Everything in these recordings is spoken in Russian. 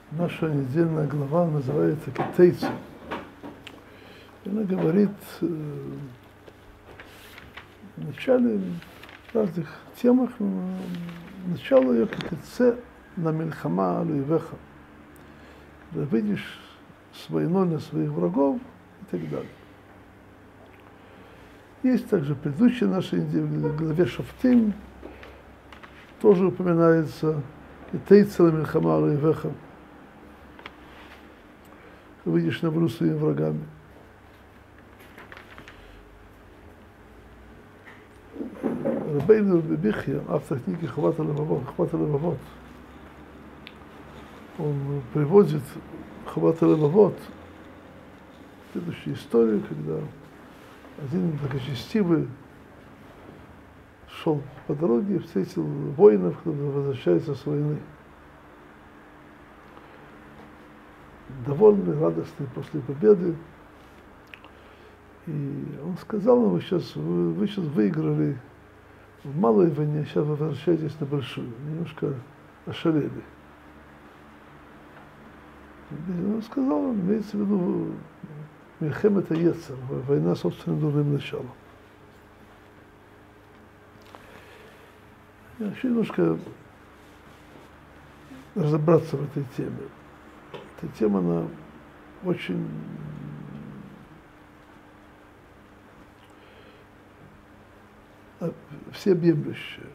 Наша недельная глава называется «Китейцы». Она говорит в начале в разных темах, начало ее «Китейце на мильхама алуивеха». Когда выйдешь с войной на своих врагов и так далее. Есть также в предыдущей нашей главе Шафтим, тоже упоминается «Китейце на мильхама алуивеха». Выйдешь на войну своими врагами. Рабейну Бихья, автор книги Хават аль-Левавот, он приводит Хават аль-Левавот, следующую историю, когда один благочестивый шел по дороге и встретил воинов, которые возвращаются с войны. Довольный, радостный после победы. И он сказал ему: вы сейчас выиграли в малой войне, сейчас вы возвращаетесь на большую. Немножко ошалели. Он сказал, имеется в виду Мильхем это Ецер, война собственным дурным началом. Я хочу немножко разобраться в этой теме. Эта тема, она очень всеобъемлющая.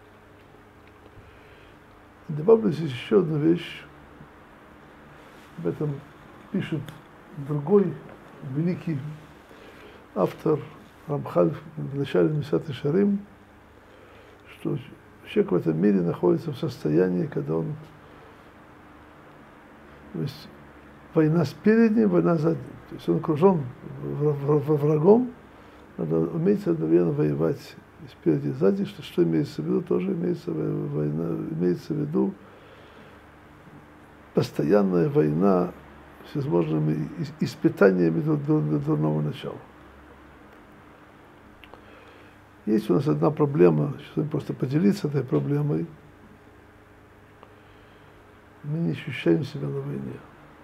Добавлю здесь еще одну вещь. Об этом пишет другой великий автор Рамхаль в начале Месат Ишарим, что человек в этом мире находится в состоянии, когда он, то есть война спереди, война сзади. То есть он окружен врагом, надо уметь одновременно воевать и спереди и сзади. Что имеется в виду? Тоже имеется в виду постоянная война с возможными испытаниями дурного начала. Есть у нас одна проблема, чтобы просто поделиться этой проблемой. Мы не ощущаем себя на войне.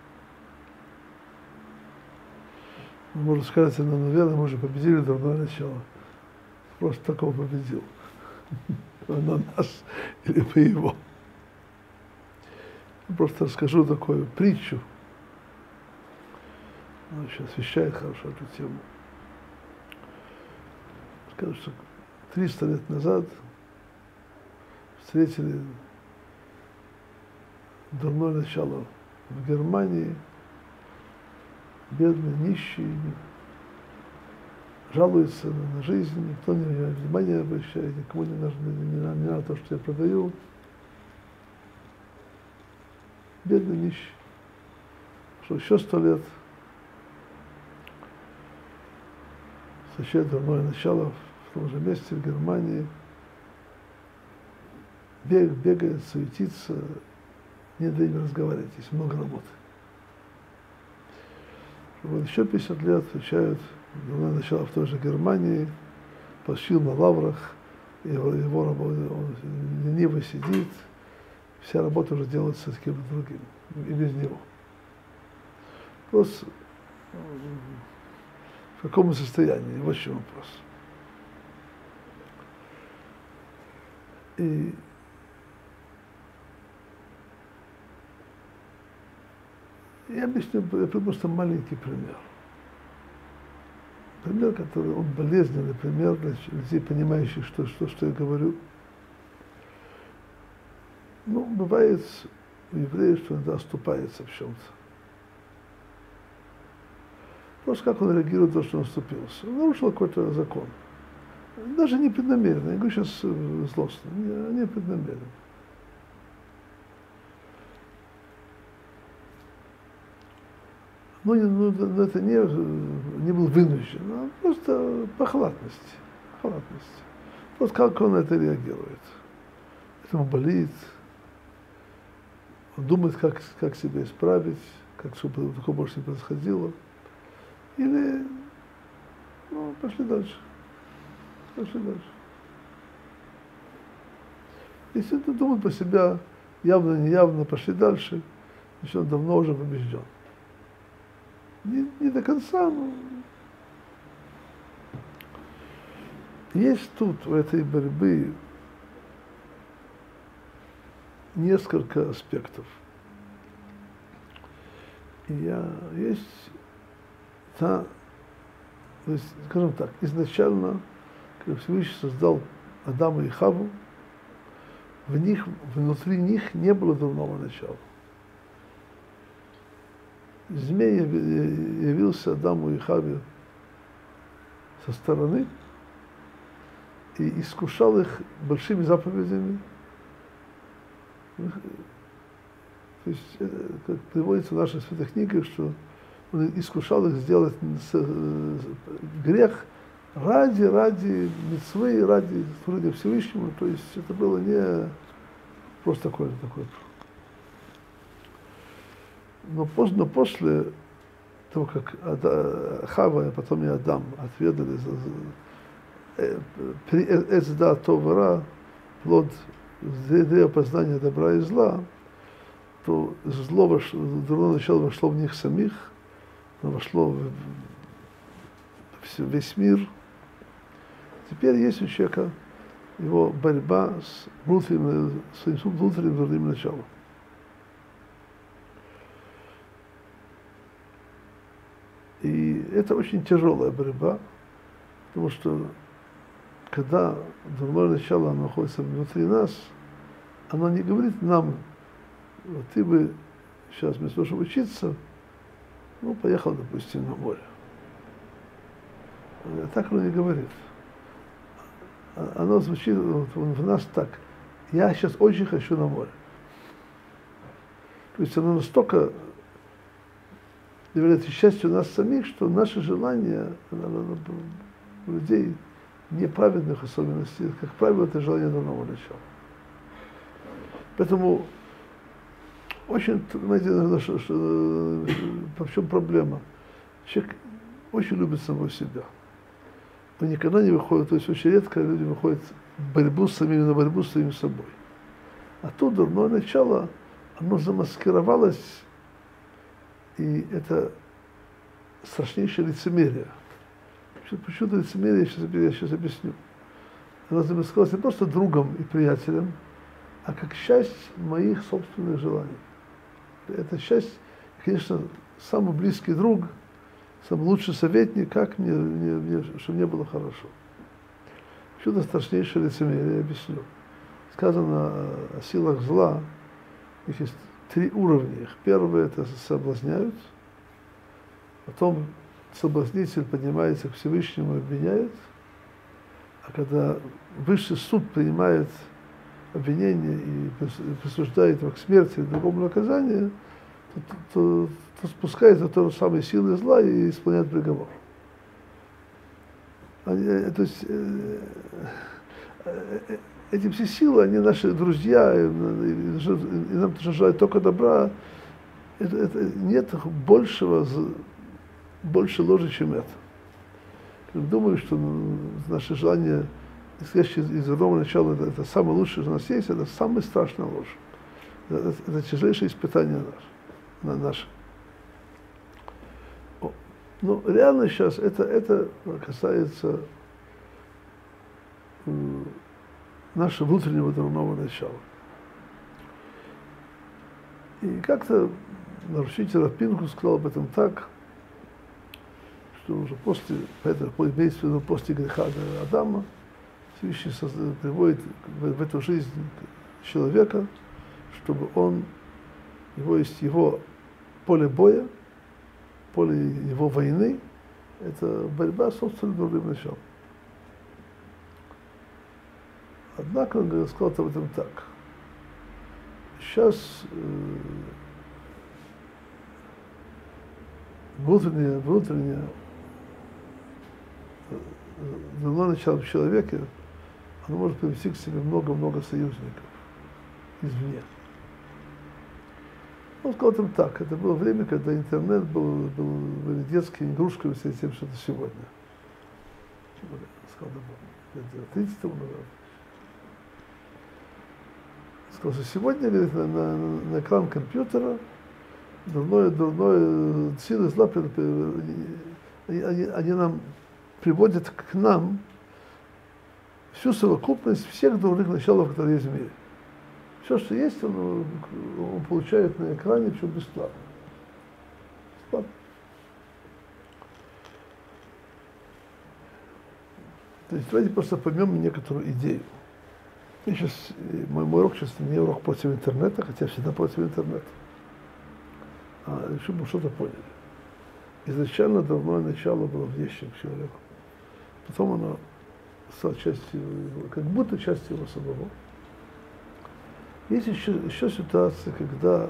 Можно сказать, наверное, мы уже победили дурное начало. Просто такого победил. На нас или по его. Я просто расскажу такую притчу. Она еще освещает хорошо эту тему. Скажу, что 300 лет назад встретили дурное начало в Германии. Бедные, нищие, жалуются на жизнь, никто не внимания обращает, никому не надо то, что я продаю. Бедный, нищий. Что еще 100 лет встречает дурное начало в том же месте, в Германии. Бегает, суетится, не дает разговаривать, есть много работы. Вот еще 50 лет встречают дурное начало в той же Германии, почил на лаврах, его работа, он лениво сидит, вся работа уже делается с кем-то другим, и без него. Вопрос, в каком состоянии, вот в чем вопрос. И я объясню, просто маленький пример. Пример, который, он болезненный пример для людей, понимающих, что я говорю. Ну, бывает у еврея, что иногда оступается в чем-то. Просто как он реагирует на то, что он оступился. Он нарушил какой-то закон. Даже не преднамеренно, я говорю сейчас злостно, не преднамеренно. Но это не был вынужден, а просто по халатности. Вот как он на это реагирует. Это ему болит. Он думает, как себя исправить, чтобы такое больше не происходило. Или, пошли дальше. Если ты думаешь про себя, явно, неявно, пошли дальше, значит, он давно уже побежден. Не до конца, но есть тут, у этой борьбы, несколько аспектов. Есть, то есть, скажем так, изначально, когда Всевышний создал Адама и Хаву, внутри них не было дурного начала. Змей явился Адаму и Хаве со стороны и искушал их большими заповедями. То есть, как приводится в наших святых книгах, что он искушал их сделать грех ради мицвы, ради служения Всевышнему. То есть это было не просто такое. Но после того, как Хава, а потом и Адам отведали при Эцда Товара, плод древа познания добра и зла, то зло дурное начало вошло в них самих, оно вошло в весь мир. Теперь есть у человека его борьба с своим внутренним дурным началом. И это очень тяжелая борьба, потому что когда дурное начало оно находится внутри нас, оно не говорит нам: вот ты бы сейчас вместо того, чтобы учиться, поехал, допустим, на море. Так оно не говорит. Оно звучит в нас так: я сейчас очень хочу на море. То есть оно настолько является частью нас самих, что наши желания у людей неправедных особенностей, как правило, это желание дурного начала. Поэтому очень, знаете, в чем проблема? Человек очень любит самого себя. Он никогда не выходит, то есть очень редко люди выходят в борьбу с самим собой. А тут дурное начало, оно замаскировалось, и это страшнейшее лицемерие. Почему-то лицемерие, я сейчас объясню. Оно замаскировалось не просто другом и приятелем, а как часть моих собственных желаний. Это часть, конечно, самый близкий друг, самый лучший советник, как чтобы мне было хорошо. Почему-то страшнейшее лицемерие, я объясню. Сказано о силах зла, их есть 3 уровня. Первое — это соблазняют, потом соблазнитель поднимается к Всевышнему и обвиняет, а когда высший суд принимает обвинение и присуждает его к смерти или другому наказанию, то спускается то же самое силы зла и исполняет приговор. То есть эти все силы, они наши друзья, и нам желают только добра. Нет больше ложи, чем это. Думаю, что наши желания, исходящие из дурного начала, это самое лучшее, что у нас есть, это самая страшная ложь. Это тяжелейшее испытание наше. Но реально сейчас это касается нашего внутреннего дурного начала. И как-то нарушитель Рав Пинхус сказал об этом так, что уже после греха Адама Всевышний приводит в эту жизнь человека, чтобы есть его поле боя, поле его войны, это борьба с собственным дурным началом. Однако он сказал об этом так. Сейчас внутреннее дурное начало в человеке, оно может привести к себе много-много союзников извне. Он сказал там так: это было время, когда интернет были детскими игрушками с тем, что это сегодня. Сказал, 30 тому назад. Сказал, что сегодня, говорит, на экран компьютера дурное силы зла, они нам приводят к нам всю совокупность всех дурных началов, которые есть в мире. Все, что есть, он получает на экране, все бесплатно. Бесплатно. То есть давайте просто поймем некоторую идею. Мой урок сейчас не урок против интернета, хотя всегда против интернета. Чтобы мы что-то поняли. Изначально дурное начало было внешним к человеку. Потом оно стало частью, как будто частью его самого. Есть еще ситуация, когда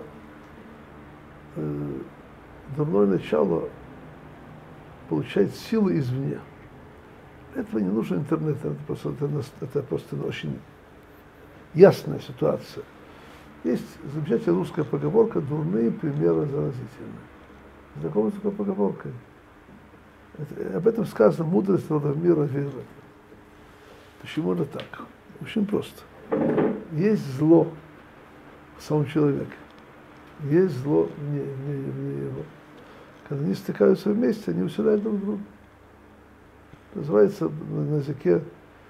дурное начало получает силы извне. Для этого не нужен интернет, это просто очень ясная ситуация. Есть замечательная русская поговорка «дурные примеры заразительны». Знакомы с такой поговоркой? Об этом сказано «мудрость родов мира веры». Почему это так? Очень просто. Есть зло в самом человеке, есть зло вне его. Когда они стыкаются вместе, они усиляют друг друга. Называется на языке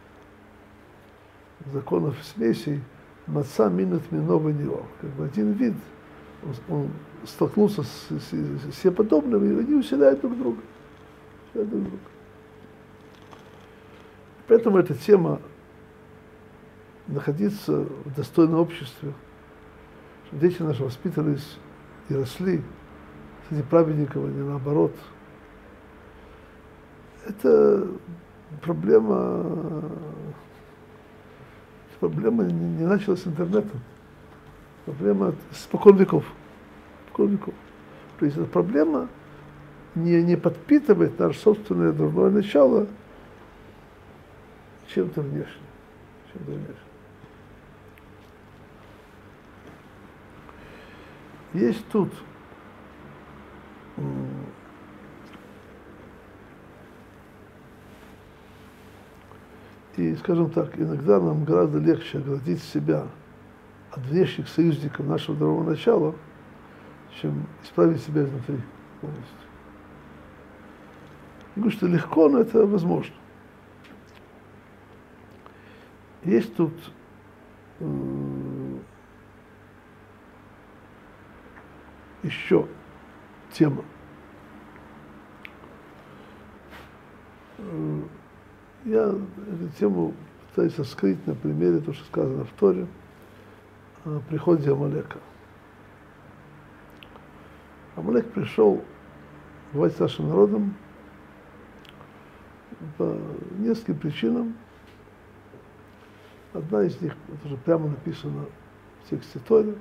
законов смесей «маца минут минова него». Как бы один вид, он столкнулся с себе подобным, и они усиляют друг друга. Поэтому эта тема находиться в достойном обществе, чтобы дети наши воспитывались и росли среди праведников, а не наоборот. Это проблема не началась с интернета. Проблема спокон веков. То есть эта проблема не подпитывает наше собственное дурное начало чем-то внешним. Есть тут и, скажем так, иногда нам гораздо легче оградить себя от внешних союзников нашего дурного начала, чем исправить себя изнутри полностью. Я говорю, что легко, но это возможно. Есть тут еще тема. Я эту тему пытаюсь раскрыть на примере того, что сказано в Торе о приходе Амалека. Амалек пришел воевать с нашим народом по нескольким причинам. Одна из них, это уже прямо написано в тексте Торы,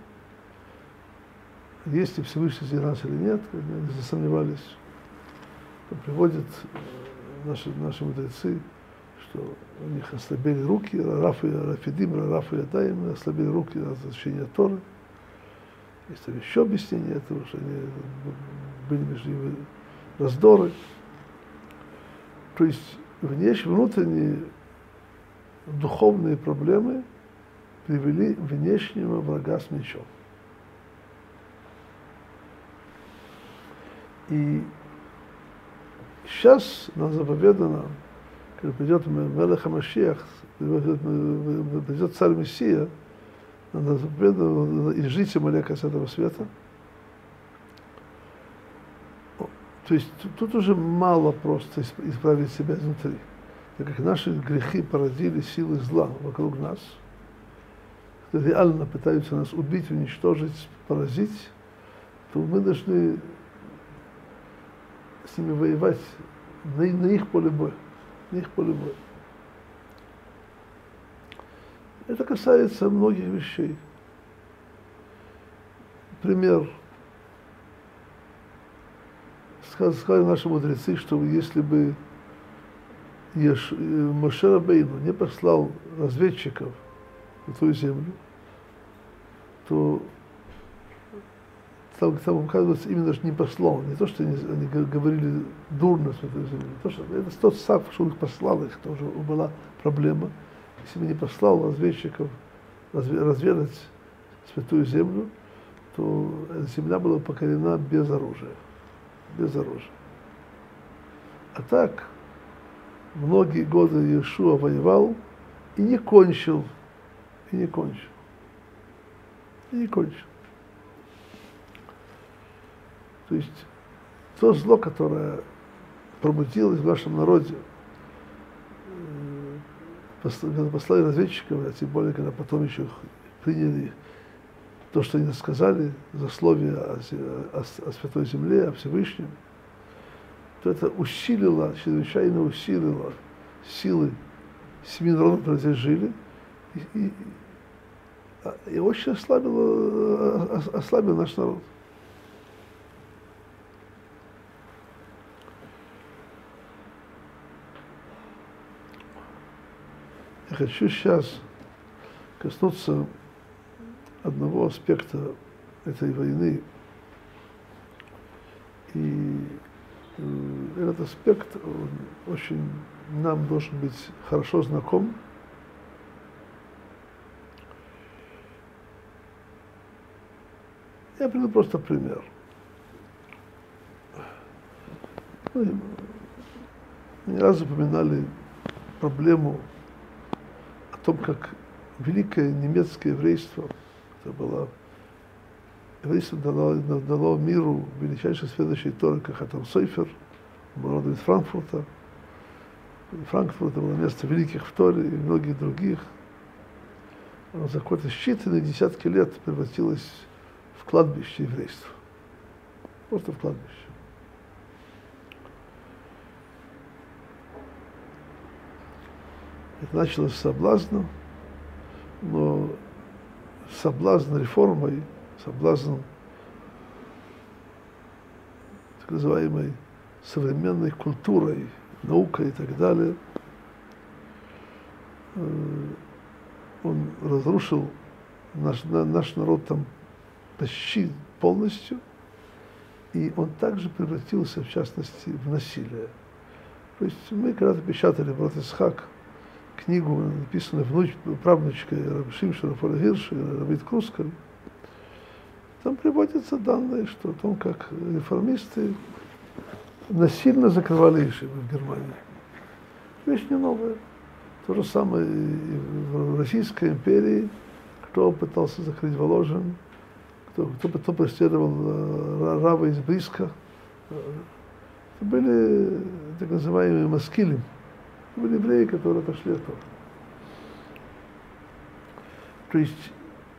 есть ли Всевышний среди нас или нет, они засомневались. Приводят наши мудрецы, что у них ослабели руки, Раф и Ядаим, ослабели руки от изучения Торы. Есть там еще объяснение этого, что они были между ними раздоры. То есть внутренние духовные проблемы привели внешнего врага с мечом. И сейчас нам заповедано, когда придет Мелех ха-Машиах, придет царь Мессия, нам заповедано изжить Амалека с этого света. То есть тут уже мало просто исправить себя изнутри. Так как наши грехи породили силы зла вокруг нас, которые реально пытаются нас убить, уничтожить, поразить, то мы должны с ними воевать на их поле боя. Это касается многих вещей. Пример. Сказали наши мудрецы, что если бы Моше Рабейну не послал разведчиков на твою землю, то там оказывается, именно не послал, не то, что они говорили дурно с этой земли, то, что это тот факт, что он их послал, их тоже была проблема. Если бы не послал разведчиков разведать святую землю, то земля была покорена без оружия. Без оружия. А так, многие годы Иешуа воевал и не кончил. И не кончил. И не кончил. То есть то зло, которое пробудилось в нашем народе, когда послали разведчиков, а тем более, когда потом еще приняли то, что они сказали, засловие о Святой Земле, о Всевышнем, то это усилило, чрезвычайно усилило силы семи народов, которые здесь жили, и очень ослабило наш народ. Я хочу сейчас коснуться одного аспекта этой войны. И этот аспект он очень нам должен быть хорошо знаком. Я приведу просто пример. Мы не раз упоминали проблему о том, как великое немецкое еврейство, это было еврейство дало миру величайший следующий Торы, как Хатам Сойфер, был родом из Франкфурта. Франкфурт было место великих в Торе и многих других. Оно за какие-то считанные десятки лет превратилось в кладбище еврейства. Просто в кладбище. Это началось с соблазна, но соблазн реформой, соблазн так называемой современной культурой, наукой и так далее, он разрушил наш народ там почти полностью, и он также превратился, в частности, в насилие. То есть мы когда-то печатали брат Ицхак книгу, написанную правнучкой Раби Шимшона Рафаэля Гирша, Рабит Крускаль. Там приводятся данные, что о том, как реформисты насильно закрывали ешивы в Германии. Вещь не новая. То же самое и в Российской империи, кто пытался закрыть Воложин, кто преследовал Рава из Бриска. Это были так называемые маскилим. Это были евреи, которые отошли от Торы. То есть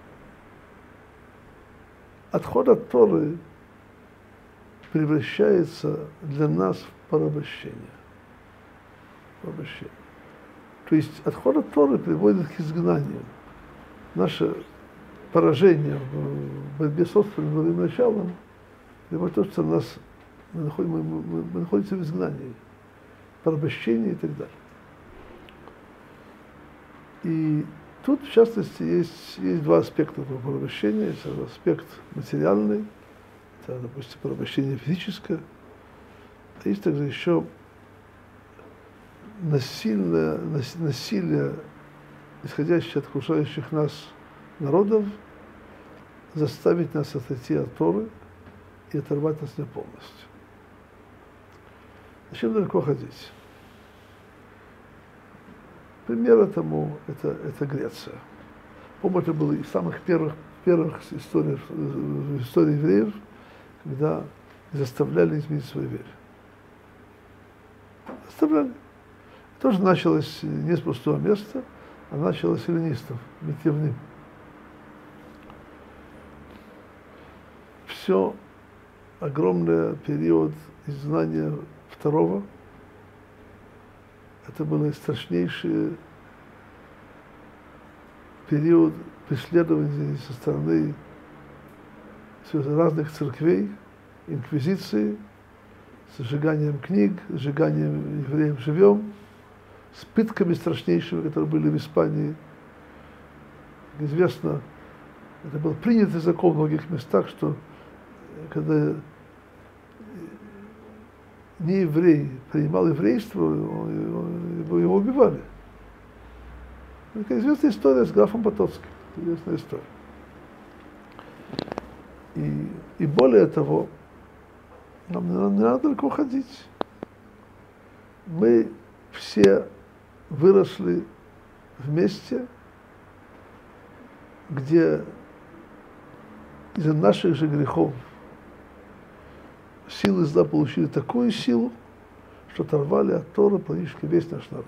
отход от Торы превращается для нас в порабощение. То есть отход от Торы приводит к изгнанию. Наше поражение в борьбе с собственным новым началом приводит к тому, что мы находимся в изгнании, порабощении и так далее. И тут, в частности, есть два аспекта этого порабощения. Есть аспект материальный, это, допустим, порабощение физическое, а есть также еще насилие, исходящее от окружающих нас народов, заставить нас отойти от Торы и оторвать нас не полностью. Зачем далеко ходить? Пример этому это Греция. По-моему, это было из самых первых историй евреев, когда заставляли изменить свою веру. Заставляли. Тоже началось не с пустого места, а началось с эллинистов, Метьевным. Все огромный период изгнания второго, это был страшнейший период преследований со стороны разных церквей, инквизиции, сжиганием книг, сжиганием евреев живьем, с пытками страшнейшими, которые были в Испании. Как известно, это был принятый закон в многих местах, что когда не еврей принимал еврейство, его убивали. Это известная история с графом Потоцким. Известная история. И более того, нам не надо далеко ходить. Мы все выросли вместе, где из-за наших же грехов силы зла получили такую силу, что оторвали от Торы практически весь наш народ.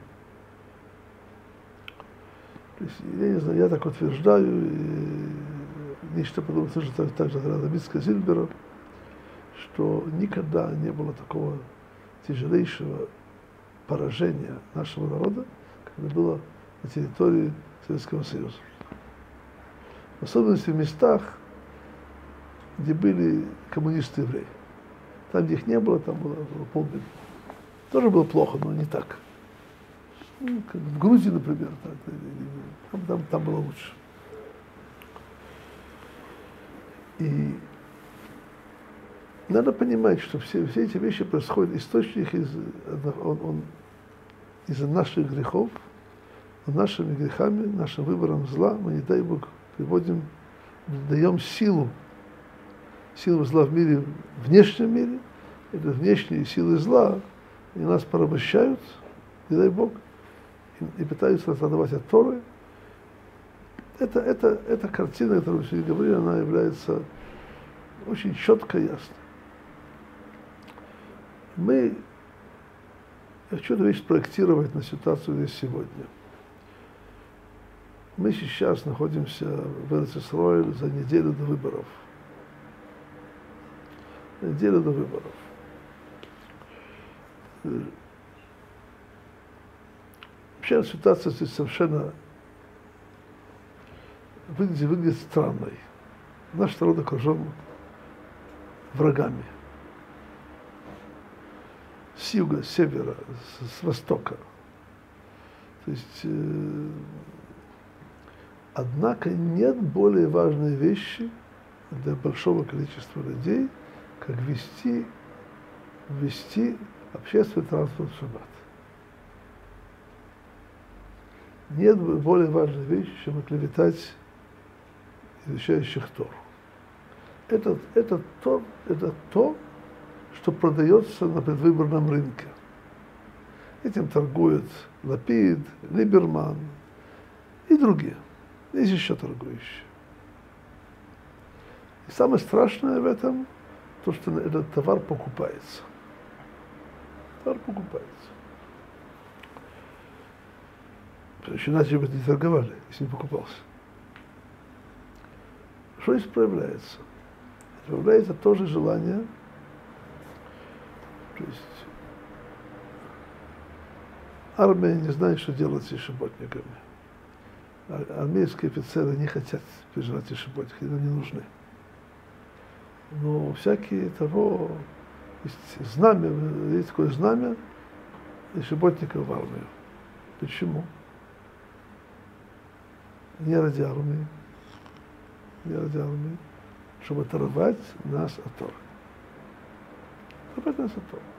То есть, я не знаю, я так утверждаю, и нечто подобное слышал также от Равицкого Зильбера, что никогда не было такого тяжелейшего поражения нашего народа, как это было на территории Советского Союза. В особенности в местах, где были коммунисты-евреи. Там, где их не было, там было полбеды. Тоже было плохо, но не так. Ну, как в Грузии, например, там было лучше. И надо понимать, что все эти вещи происходят, источник из-за наших грехов, нашими грехами, нашим выбором зла, мы, не дай Бог, даем силу зла в мире, в внешнем мире, это внешние силы зла, и нас порабощают, не дай Бог, и пытаются отдавать от Торы. Эта картина, которую мы сегодня говорили, она является очень четко и ясной. Я хочу эту вещь проектировать на ситуацию здесь сегодня. Мы сейчас находимся в Эрец-Исроэль за неделю до выборов. Неделю до выборов. Вообще ситуация здесь совершенно выглядит странной. Наш народ окружен врагами. С юга, с севера, с востока. То есть, однако нет более важной вещи для большого количества людей, как вести общественный транспорт в шаббат. Нет более важной вещи, чем оклеветать изучающих Тору. Это то, что продается на предвыборном рынке. Этим торгуют Лапид, Либерман и другие. Есть еще торгующие. И самое страшное в этом, то, что этот товар покупается. Товар покупается. Еще иначе бы не торговали, если не покупался. Что здесь проявляется? Проявляется тоже желание, то есть армия не знает, что делать с шиботниками. Армейские офицеры не хотят переживать шиботники, они не нужны. Но всякие того, есть знамя, есть такое знамя шиботников в армию. Почему? Не ради армии, чтобы оторвать нас от Торы. Оторвать нас от Торы.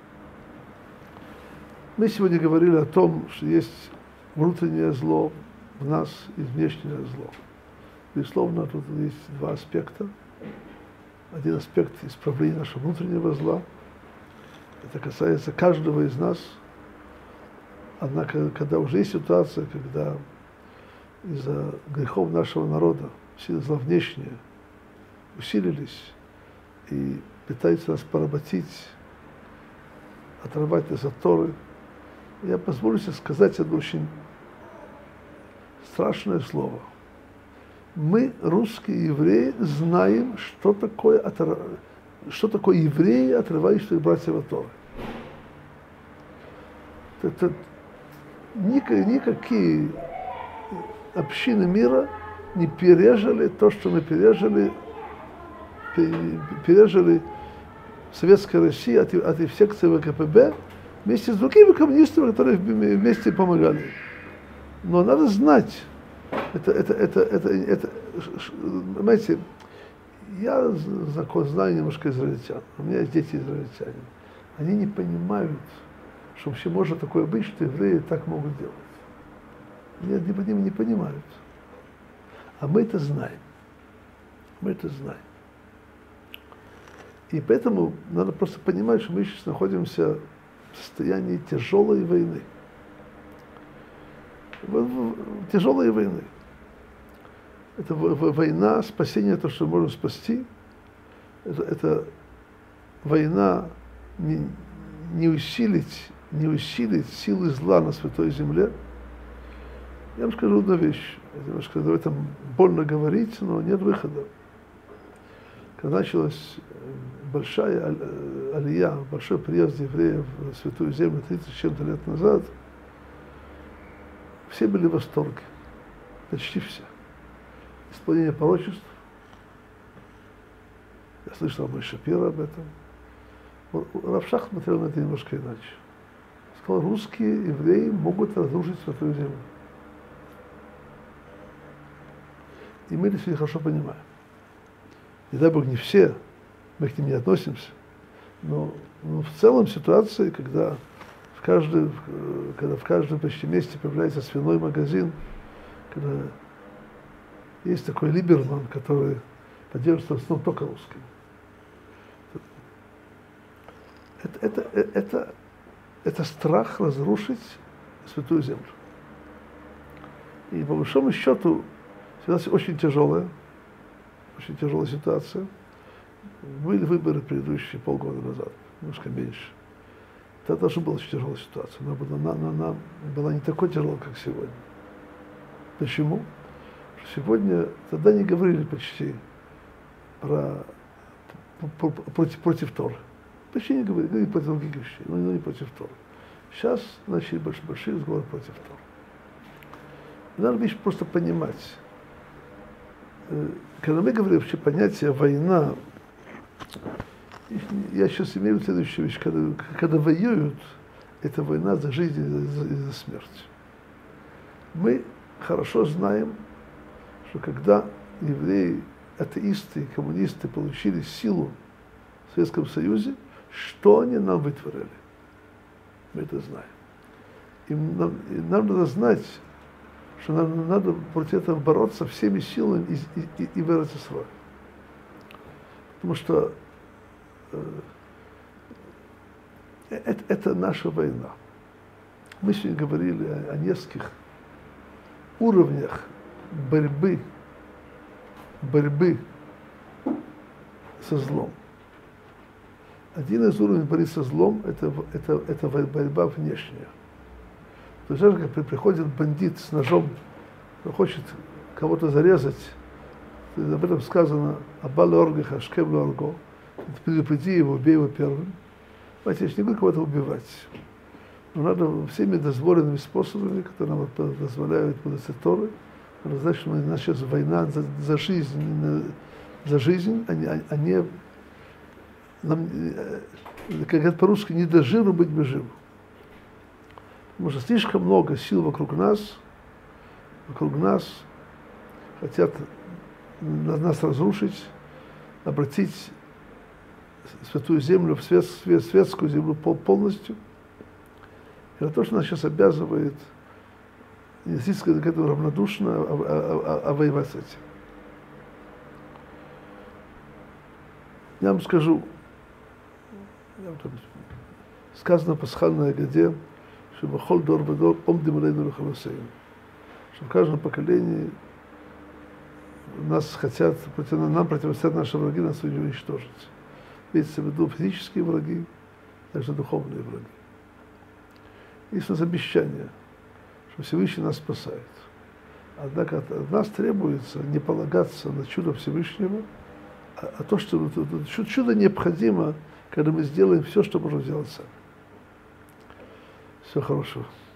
Мы сегодня говорили о том, что есть внутреннее зло в нас и внешнее зло. Безусловно, тут есть два аспекта. Один аспект исправления нашего внутреннего зла. Это касается каждого из нас. Однако, когда уже есть ситуация, когда из-за грехов нашего народа силы зла внешние усилились и пытаются нас поработить, оторвать нас от Торы, я позволю себе сказать одно очень страшное слово. Мы, русские евреи, знаем, что такое евреи, отрывающие своих братьев от Торы. Это никакие общины мира не пережили то, что мы пережили в Советской России от секции ВКПБ вместе с другими коммунистами, которые вместе помогали. Но надо знать, понимаете, я знаю немножко израильтян, у меня есть дети израильтяне. Они не понимают, что вообще может такое быть, что евреи так могут делать. Не понимают. А мы это знаем. Мы это знаем. И поэтому надо просто понимать, что мы сейчас находимся в состоянии тяжелой войны. Тяжелой войны. Это война спасения, то, что можно спасти. Это война не усилить силы зла на Святой Земле. Я вам скажу одну вещь. Немножко об этом больно говорить, но нет выхода. Когда началась большая алия, большой приезд евреев в Святую Землю 30 с чем-то лет назад, все были в восторге. Почти все. Исполнение пророчеств. Я слышал Мой Шапира об этом. Рав Шах смотрел на это немножко иначе. Сказал, русские евреи могут разрушить Святую Землю. И мы это все хорошо понимаем. Не дай Бог, не все, мы к ним не относимся. Но в целом ситуация, когда в каждом почти месте появляется свиной магазин, когда есть такой Либерман, который поддерживает в основном только русским. Это страх разрушить Святую Землю. И по большому счету ситуация очень тяжелая ситуация. Были выборы предыдущие полгода назад, немножко меньше. Это тоже была очень тяжелая ситуация. Она была не такой тяжелой, как сегодня. Почему? Потому что сегодня тогда не говорили почти против Торы. Почти не говорили против других вещей, но не против Торы. Сейчас начали большие разговоры против Торы. Надо вещь просто понимать. Когда мы говорим вообще понятие война, я сейчас имею в виду следующую вещь. Когда воюют, это война за жизнь и за смерть. Мы хорошо знаем, что когда евреи, атеисты и коммунисты получили силу в Советском Союзе, что они нам вытворили? Мы это знаем. И нам надо знать, что нам надо против этого бороться всеми силами и в Эрец-Исраэль. Потому что это наша война. Мы сегодня говорили о нескольких уровнях борьбы со злом. Один из уровней борьбы со злом это борьба внешняя. То есть, когда приходит бандит с ножом, хочет кого-то зарезать, об этом сказано «Абал оргах, ашкем лорго», предупреди его, убей его первым. Знаете, я не буду кого-то убивать. Но надо всеми дозволенными способами, которые нам дозволяют мудрецы Торы, надо знать, что у нас сейчас война за жизнь, а не нам, как говорят по-русски, не до жиру быть бы живу. Потому что слишком много сил вокруг нас хотят нас разрушить, обратить Святую Землю в светскую землю полностью. Это то, что нас сейчас обязывает не относиться к этому равнодушно, а воевать с этим. Я вам скажу, сказано в пасхальной Агаде, что бахол дор вадор омдим алейну лехалосейну, что в каждом поколении нас хотят, нам противостоят наши враги, нас хотят уничтожить. Имеется в виду физические враги, также духовные враги. Есть у нас обещание, что Всевышний нас спасает. Однако от нас требуется не полагаться на чудо Всевышнего, а то, что чудо необходимо, когда мы сделаем все, что можем сделать сами. Всего хорошего.